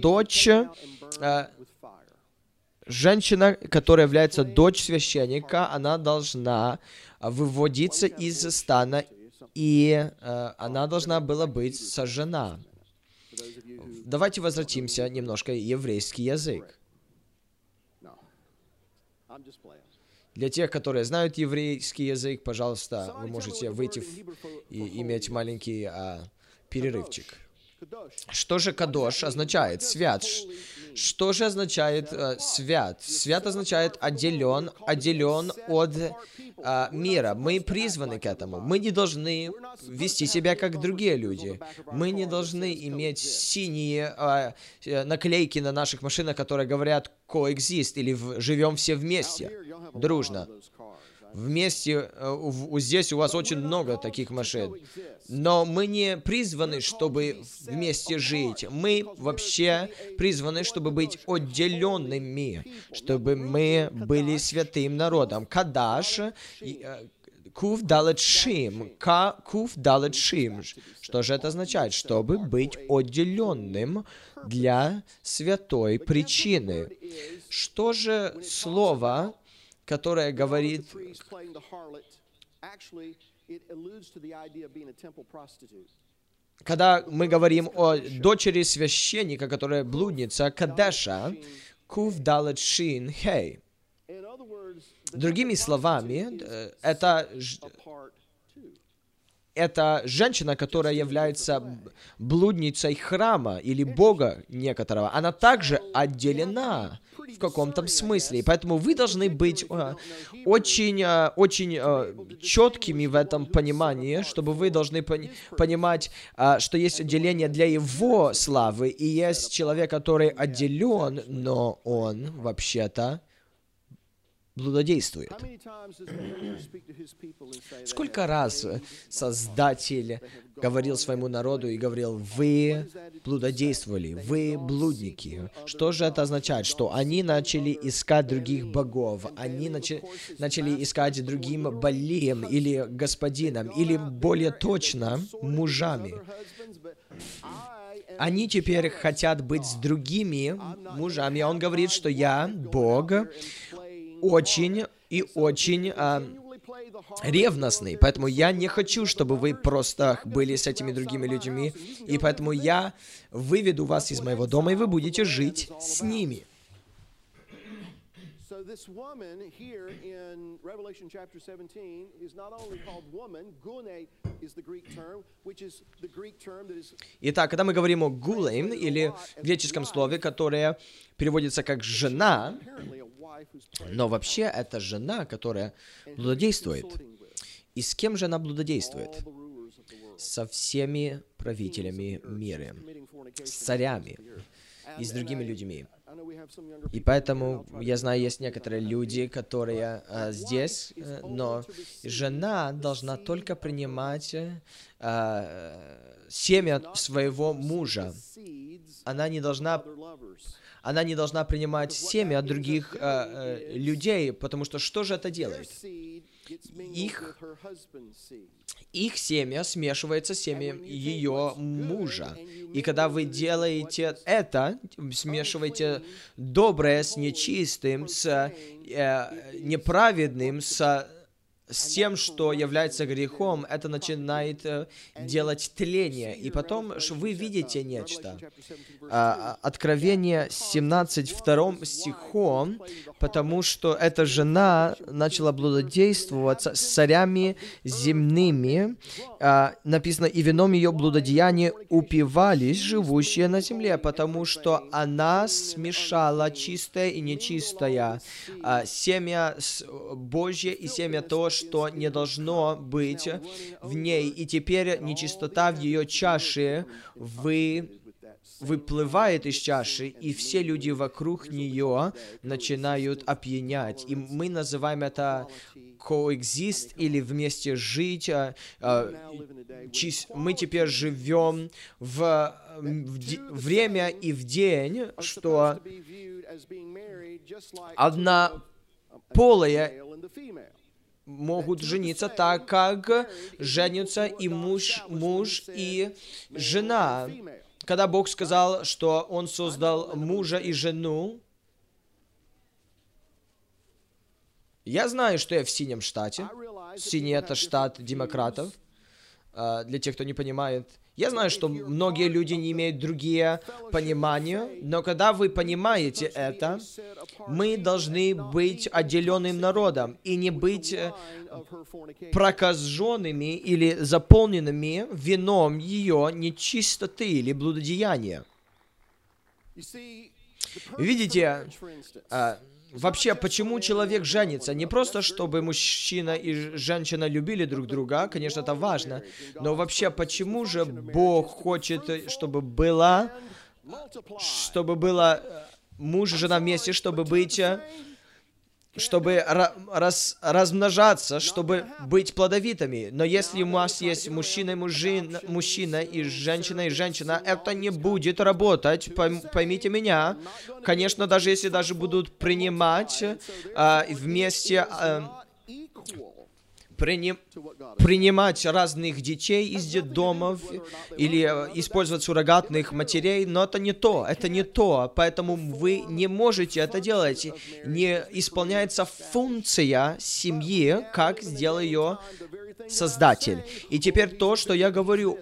которая является дочь священника, она должна выводиться из стана, и она должна была быть сожжена. Давайте возвратимся немножко в еврейский язык. Для тех, которые знают еврейский язык, пожалуйста, вы можете выйти и иметь маленький перерывчик. Что же кадош означает? Свят. Что же означает свят? Свят означает отделен от мира. Мы призваны к этому. Мы не должны вести себя как другие люди. Мы не должны иметь синие наклейки на наших машинах, которые говорят «coexist» или «живем все вместе», дружно. Вместе, здесь у вас очень много таких машин. Но мы не призваны, чтобы вместе жить. Мы вообще призваны, чтобы быть отделенными, чтобы мы были святым народом. Кадаш, кув далет шим. Кув далет шим. Что же это означает? Чтобы быть отделенным для святой причины. Что же слово, которое говорит... Когда мы говорим о дочери священника, которая блудница, кадеша, кув далет шин хей. Другими словами, это женщина, которая является блудницей храма или бога некоторого. Она также отделена в каком-то смысле. И поэтому вы должны быть очень четкими в этом понимании, чтобы вы должны понимать, что есть отделение для Его славы, и есть человек, который отделен, но он вообще-то блудодействует. How many times does the Lord speak to his people and say they Сколько have раз strayed, Создатель говорил своему народу и говорил: «Вы блудодействовали, вы блудники». Что же это означает? Что они начали искать других богов, они начали искать другим Балием или господином, или более точно, мужами. Они теперь хотят быть с другими мужами. Он говорит, что я, Бог, очень и очень ревностный, поэтому я не хочу, чтобы вы просто были с этими другими людьми, и поэтому я выведу вас из моего дома, и вы будете жить с ними. So this woman here in Revelation chapter 17 is not only called woman, gune is the Greek term, which is the Greek term that is... Итак, когда мы говорим о гулейм, или в греческом слове, которое переводится как «жена», apparently a wife who's pregnant но вообще это жена, которая блудодействует. И с кем же она блудодействует? all the rulers of the world, Со всеми правителями мира, committing fornication с царями against the earth. и с другими людьми. I know we have some younger И people поэтому, я знаю, есть некоторые люди, которые здесь, но жена должна только принимать семя своего мужа. seeds Она не должна of their lovers. принимать семя от других людей, потому что что же это Their делает? seed gets mingled Их- with her husband's seed. Их семя смешивается с семенем ее мужа. И когда вы делаете это, смешиваете доброе с нечистым, с неправедным, с тем, что является грехом, это начинает делать тление. И потом вы видите нечто. Откровение 17, 2 стихом, потому что эта жена начала блудодействовать с царями земными. Написано: «И вином ее блудодеяния упивались живущие на земле», потому что она смешала чистое и нечистое, семя Божье и семя то, что не должно быть в ней. И теперь нечистота в ее чаше выплывает из чаши, и все люди вокруг нее начинают опьянять. И мы называем это коэкзист или вместе жить. Мы теперь живем в время и в день, что однополые могут жениться так, как женятся и муж и жена. Когда Бог сказал, что Он создал мужа и жену, я знаю, что я в синем штате. Синий — это штат демократов. Для тех, кто не понимает. Я знаю, что многие люди не имеют другие понимания, но когда вы понимаете это, мы должны быть отделенным народом и не быть прокаженными или заполненными вином ее нечистоты или блудодеяния. Видите, вообще, почему человек женится? Не просто, чтобы мужчина и женщина любили друг друга, конечно, это важно, но вообще, почему же Бог хочет, чтобы было муж и жена вместе, чтобы размножаться, чтобы быть плодовитыми. Но если у вас есть мужчина и женщина, это не будет работать, поймите меня. Конечно, даже если будут принимать вместе, принимать разных детей из детдомов или использовать суррогатных матерей, но это не то, поэтому вы не можете это делать. Не исполняется функция семьи, как сделал ее Создатель. И теперь то, что я говорю,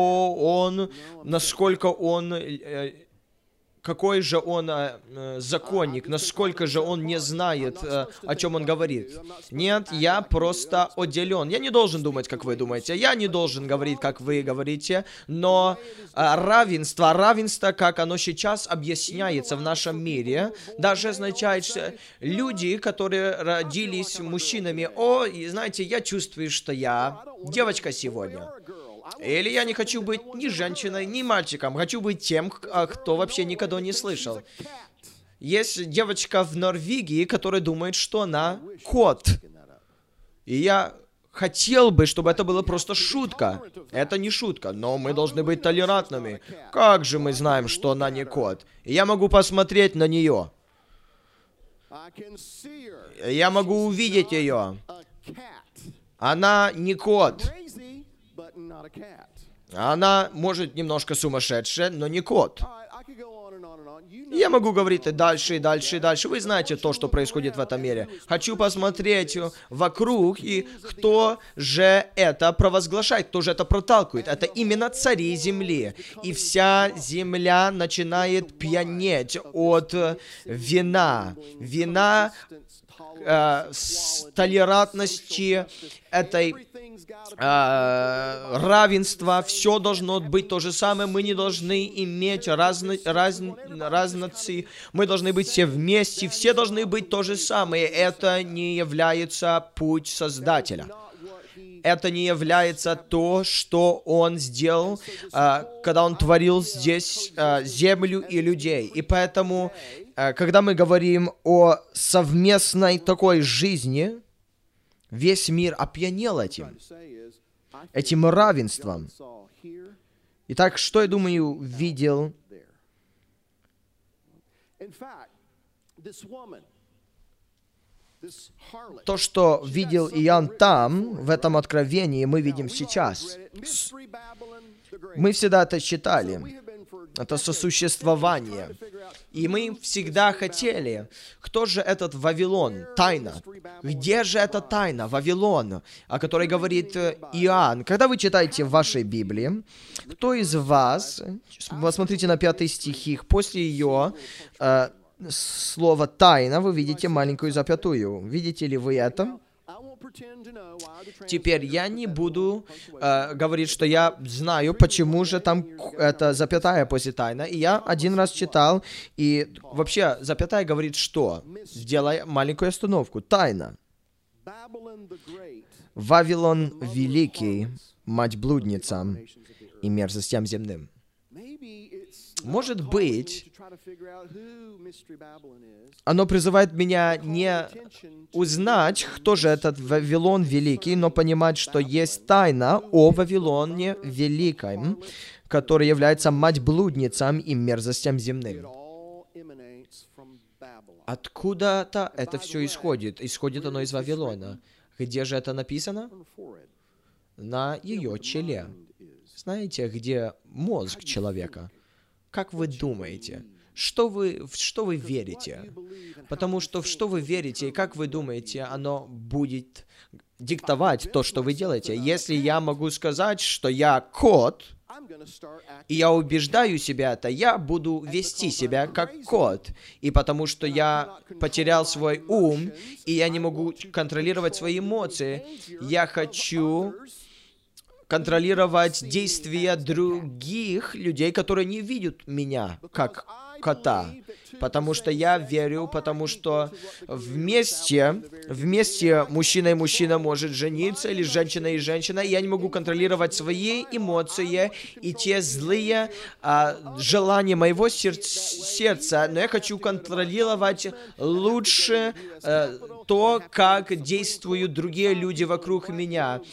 какой же он законник, насколько же он не знает, о чем он говорит. Нет, я просто отделен. Я не должен думать, как вы думаете. Я не должен говорить, как вы говорите. Но равенство, как оно сейчас объясняется в нашем мире, даже означает, что люди, которые родились мужчинами, знаете, я чувствую, что я девочка сегодня. Или я не хочу быть ни женщиной, ни мальчиком. Хочу быть тем, кто вообще никогда не слышал. Есть девочка в Норвегии, которая думает, что она кот. И я хотел бы, чтобы это была просто шутка. Это не шутка, но мы должны быть толерантными. Как же мы знаем, что она не кот? И я могу посмотреть на нее. Я могу увидеть ее. Она не кот. Она, может, немножко сумасшедшая, но не кот. Я могу говорить и дальше, и дальше, и дальше. Вы знаете то, что происходит в этом мире. Хочу посмотреть вокруг, и кто же это провозглашает, кто же это проталкивает. Это именно цари земли. И вся земля начинает пьянеть от вина. Вина с толерантности, этой равенства, все должно быть то же самое, мы не должны иметь разности, мы должны быть все вместе, все должны быть то же самое. Это не является путь Создателя. Это не является то, что Он сделал, когда Он творил здесь землю и людей. И поэтому, когда мы говорим о совместной такой жизни, весь мир опьянел этим равенством. Итак, что, я думаю, видел? То, что видел Иоанн там, в этом откровении, мы видим сейчас. Мы всегда это читали. Это сосуществование. И мы всегда хотели, кто же этот Вавилон, тайна? Где же эта тайна, Вавилон, о которой говорит Иоанн? Когда вы читаете в вашей Библии, кто из вас, посмотрите на 5 стихи, после ее слово «тайна» вы видите маленькую запятую. Видите ли вы это? Теперь я не буду говорить, что я знаю, почему же там это запятая после тайна. И я один раз читал, и вообще запятая говорит что? Сделай маленькую остановку. Тайна. Вавилон Великий, мать блудницам и мерзостям земным. Может быть, оно призывает меня не узнать, кто же этот Вавилон Великий, но понимать, что есть тайна о Вавилоне Великом, который является мать-блудницам и мерзостям земным. Откуда-то это все исходит. Исходит оно из Вавилона. Где же это написано? На ее челе. Знаете, где мозг человека? Как вы думаете? Что вы верите? Потому что в что вы верите и как вы думаете, оно будет диктовать то, что вы делаете. Если я могу сказать, что я кот, и я убеждаю себя это, я буду вести себя как кот. И потому что я потерял свой ум, и я не могу контролировать свои эмоции, я хочу контролировать действия других людей, которые не видят меня как кота. Потому что я верю, потому что вместе мужчина и мужчина может жениться, или женщина и женщина, и я не могу контролировать свои эмоции и те злые желания моего сердца, но я хочу контролировать лучше то, как действуют другие люди вокруг меня.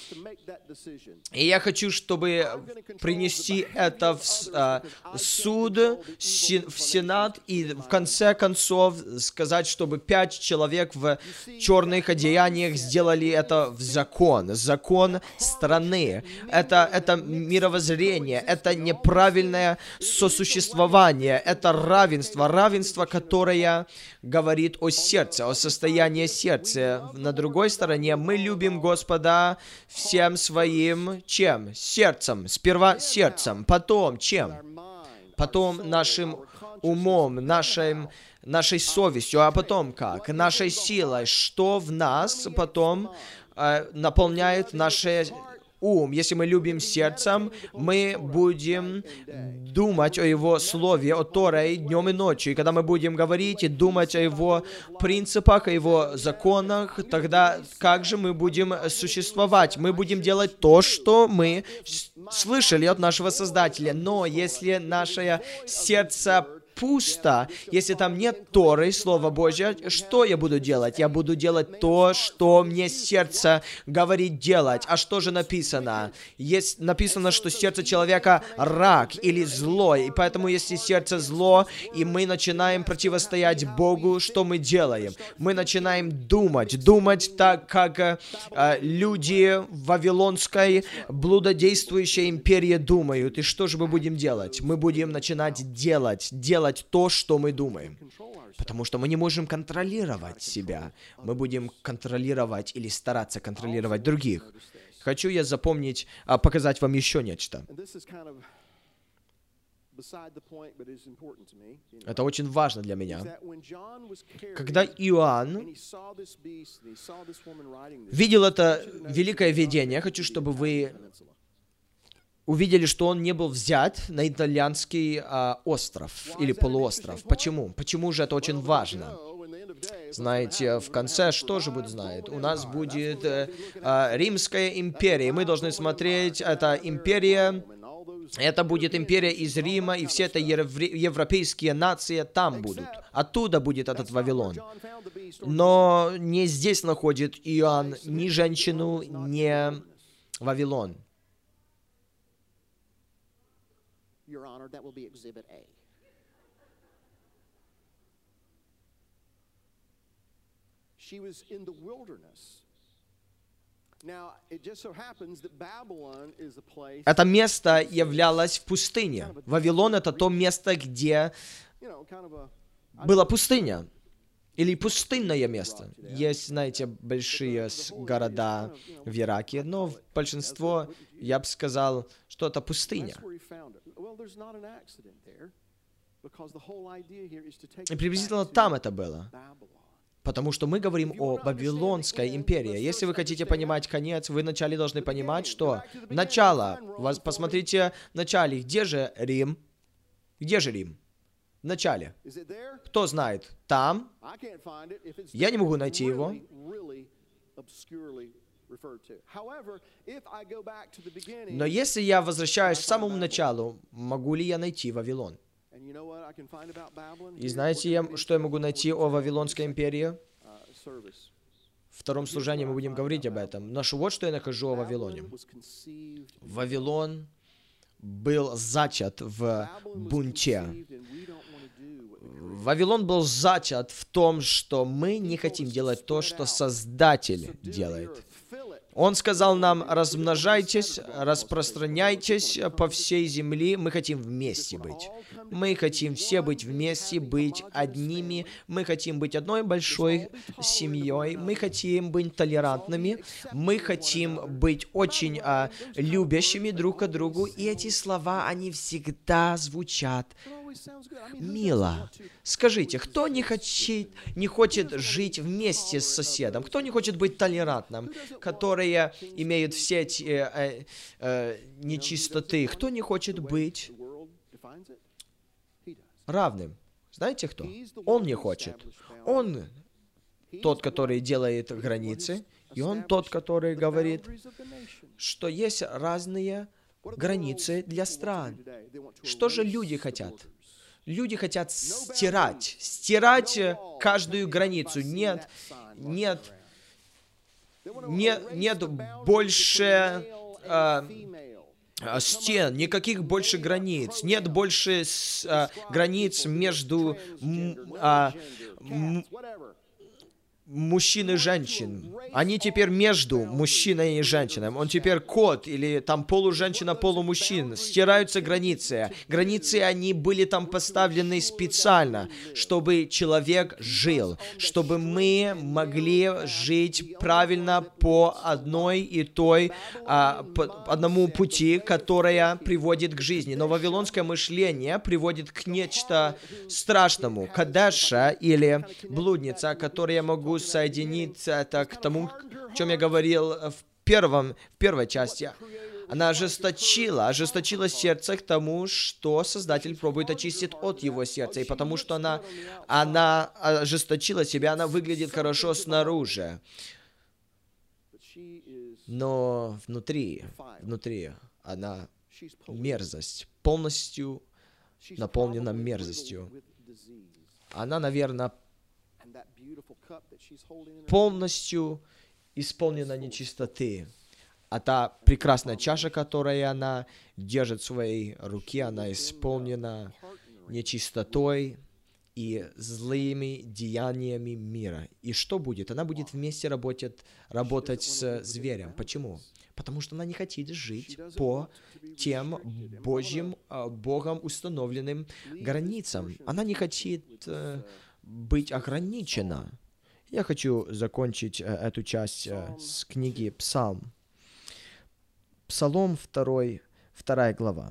И я хочу, чтобы принести это в суд, в Сенат, и в конце концов сказать, чтобы 5 человек в черных одеяниях сделали это в закон страны. Это мировоззрение, это неправильное сосуществование, это равенство, которое говорит о сердце, о состоянии сердца. На другой стороне, мы любим Господа всем своим чем? Сердцем. Сперва сердцем, потом чем? Потом нашим умом, нашей совестью, а потом как? Нашей силой. Что в нас потом наполняет наше ум? Если мы любим сердцем, мы будем думать о Его Слове, о Торе днем и ночью. И когда мы будем говорить и думать о Его принципах, о Его законах, тогда как же мы будем существовать? Мы будем делать то, что мы слышали от нашего Создателя. Но если наше сердце пусто, если там нет Торы, Слова Божьего, что я буду делать? Я буду делать то, что мне сердце говорит делать. А что же написано? Есть написано, что сердце человека рак или зло, и поэтому если сердце зло, и мы начинаем противостоять Богу, что мы делаем? Мы начинаем думать так, как люди в Вавилонской блудодействующей империи думают. И что же мы будем делать? Мы будем начинать делать то, что мы думаем. Потому что мы не можем контролировать себя. Мы будем контролировать или стараться контролировать других. Хочу я показать вам еще нечто. Это очень важно для меня. Когда Иоанн видел это великое видение, я хочу, чтобы вы увидели, что он не был взят на итальянский остров или полуостров. Почему? Почему же это очень важно? Знаете, в конце что же будет знает? У нас будет Римская империя. Мы должны смотреть, эта империя, это будет империя из Рима, и все это европейские нации там будут. Оттуда будет этот Вавилон. Но не здесь находит Иоанн ни женщину, ни Вавилон. Your Honor, that will be Exhibit A. She was in the wilderness. Now, it just so happens that Babylon is a place. Это место являлось в пустыне. Вавилон — это то место, где была пустыня. Или пустынное место. Есть, знаете, большие города в Ираке, но большинство, я бы сказал, что это пустыня. И приблизительно там это было. Потому что мы говорим о Вавилонской империи. Если вы хотите понимать конец, вы вначале должны понимать, что начало. Посмотрите в начале. Где же Рим? Где же Рим? В начале. Кто знает? Там. Я не могу найти его. Но если я возвращаюсь к самому началу, могу ли я найти Вавилон? И знаете, что я могу найти о Вавилонской империи? В втором служении мы будем говорить об этом. Но вот что я нахожу о Вавилоне. Вавилон был зачат в бунте. Вавилон был зачат в том, что мы не хотим делать то, что Создатель делает. Он сказал нам: размножайтесь, распространяйтесь по всей земле. Мы хотим вместе быть. Мы хотим все быть вместе, быть одними. Мы хотим быть одной большой семьей. Мы хотим быть толерантными. Мы хотим быть очень любящими друг к другу. И эти слова, они всегда звучат мило. Скажите, кто не хочет жить вместе с соседом? Кто не хочет быть толерантным? Которые имеют все эти нечистоты. Кто не хочет быть равным? Знаете кто? Он не хочет. Он тот, который делает границы, и он тот, который говорит, что есть разные границы для стран. Что же люди хотят? Люди хотят стирать каждую границу. Нет больше стен, никаких больше границ. Нет больше границ между мужчин и женщин. Они теперь между мужчиной и женщиной. Он теперь кот, или там полуженщина, полумужчин. Стираются границы. Границы, они были там поставлены специально, чтобы человек жил, чтобы мы могли жить правильно по одной и той, по одному пути, которая приводит к жизни. Но вавилонское мышление приводит к нечто страшному. Кадеша или блудница, которую я могу соединить это к тому, о чем я говорил в первой части. Она ожесточила сердце к тому, что Создатель пробует очистить от его сердца. И потому что она ожесточила себя, она выглядит хорошо снаружи. Но внутри она мерзость, полностью She's наполнена probably мерзостью. riddled with disease. Она, наверное, And that beautiful cup that she's holding in her hand, полностью исполнена нечистоты. А та прекрасная чаша, которую она держит в своей руке, она исполнена нечистотой и злыми деяниями мира. И что будет? Она будет вместе работать с зверем. Почему? Потому что она не хочет жить по тем Богом установленным границам. Она не хочет быть ограничена. Я хочу закончить эту часть с книги Псалм. Псалом 2 глава.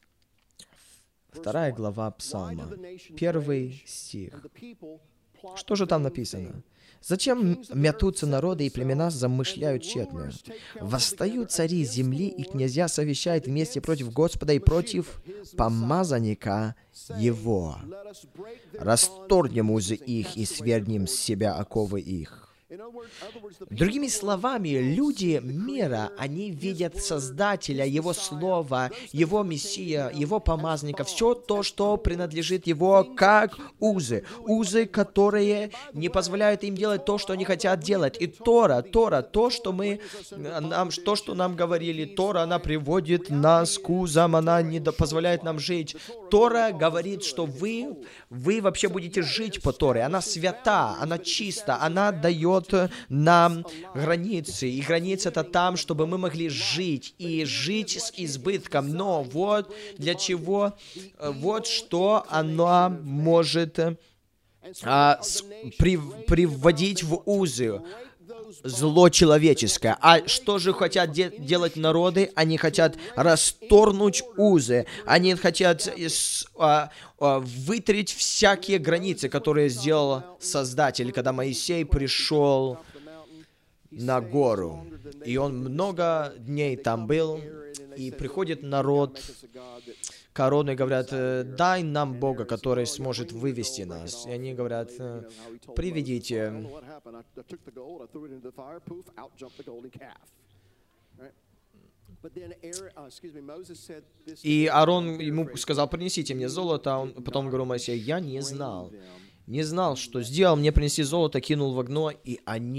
2 глава Псалма, 1 стих. Что же там написано? «Зачем мятутся народы и племена замышляют тщетно? Восстают цари земли, и князья совещают вместе против Господа и против помазанника Его. Расторгнем узы их и свергнем с себя оковы их». Другими словами, люди мира, они видят Создателя, Его Слово, Его Мессия, Его помазника, все то, что принадлежит Его, как узы. Узы, которые не позволяют им делать то, что они хотят делать. И Тора, то, что нам говорили, Тора, она приводит нас к узам, она не позволяет нам жить. Тора говорит, что вы вообще будете жить по Торе. Она свята, она чиста, она дает нам границы. И границы это там, чтобы мы могли жить. И жить с избытком. Но вот для чего, вот что она может приводить в узы. Зло человеческое. А что же хотят делать народы? Они хотят расторгнуть узы. Они хотят вытрить всякие границы, которые сделал Создатель, когда Моисей пришел на гору. И он много дней там был, и приходит народ к Аарону и говорят: дай нам Бога, который сможет вывести нас. И они говорят: приведите. И Аарон ему сказал: принесите мне золото. Он потом говорил Моисею: я не знал, что сделал. Мне принеси золото, кинул в огно, и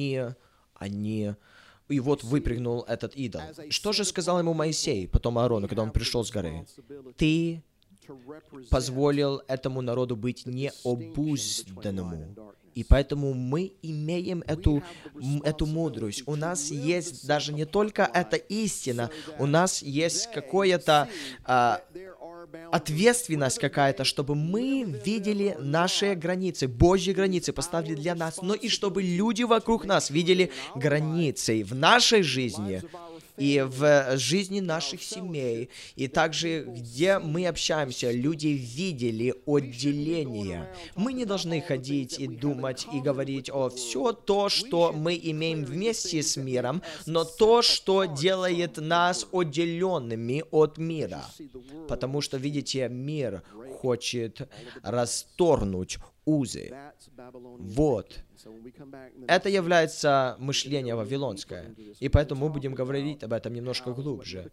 и вот выпрыгнул этот идол. Что же сказал ему Моисей, потом Аарону, когда он пришел с горы? Ты позволил этому народу быть необузданному. И поэтому мы имеем эту мудрость. У нас есть даже не только эта истина, у нас есть какое-то ответственность какая-то, чтобы мы видели наши границы, Божьи границы поставили для нас, но и чтобы люди вокруг нас видели границы в нашей жизни и в жизни наших семей, и также, где мы общаемся, люди видели отделение. Мы не должны ходить и думать, и говорить о все то, что мы имеем вместе с миром, но то, что делает нас отделенными от мира. Потому что, видите, мир хочет расторгнуть узы. Вот. Это является мышление вавилонское. И поэтому мы будем говорить об этом немножко глубже.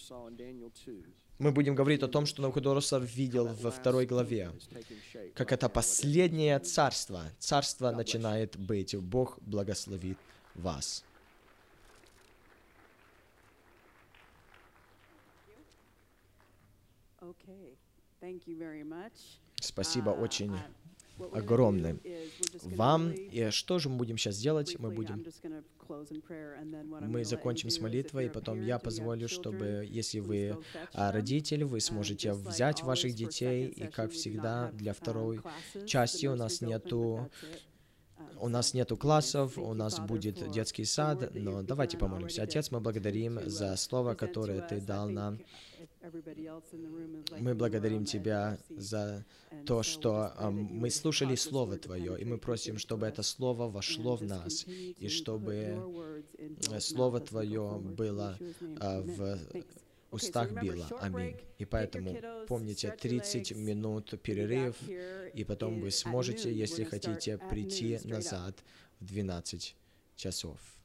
Мы будем говорить о том, что Навуходоносор видел во 2 главе. Как это последнее царство. Царство начинает быть. Бог благословит вас. Спасибо очень огромное вам. И что же мы будем сейчас делать? Мы закончим с молитвой, и потом я позволю, чтобы, если вы родитель, вы сможете взять ваших детей, и, как всегда, для второй части у нас нету классов, у нас будет детский сад, но давайте помолимся. Отец, мы благодарим за слово, которое Ты дал нам. Мы благодарим Тебя за то, что мы слушали Слово Твое, и мы просим, чтобы это Слово вошло в нас, и чтобы Слово Твое было в устах Билла. Аминь. И поэтому помните, 30 минут перерыв, и потом вы сможете, если хотите, прийти назад в 12 часов.